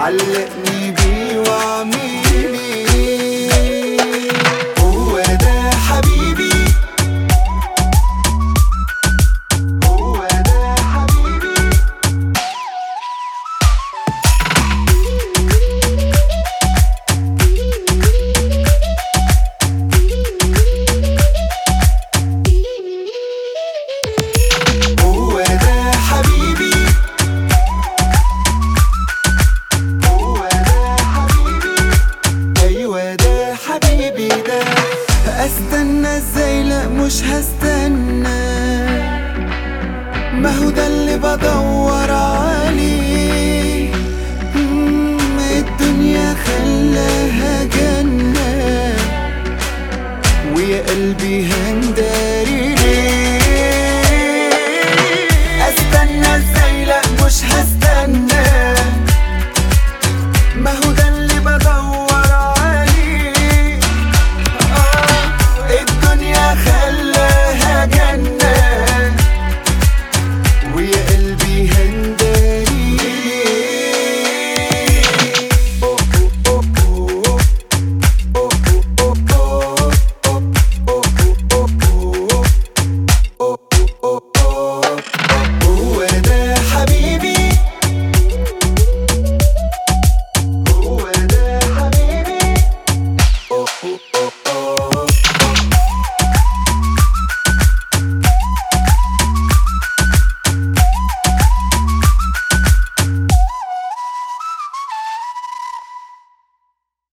علقني بيه وعميلي. هو ده حبيبي، هو ده حبيبي. هو ده حبيبي، هو ده حبيبي. ايوه ده حبيبي ده. استنى ازاي؟ لا مش هستنى، ما هو ده اللي بدور عليه. الدنيا خلاها جنة، ويا قلبي هنداري ليه؟ استنى ازاي؟ لا مش هستنى، ما هو ده اللي بدور عليه. الدنيا خلاها جنة، ويا قلبي هنداري هو ده حبيبي، هو ده حبيبي.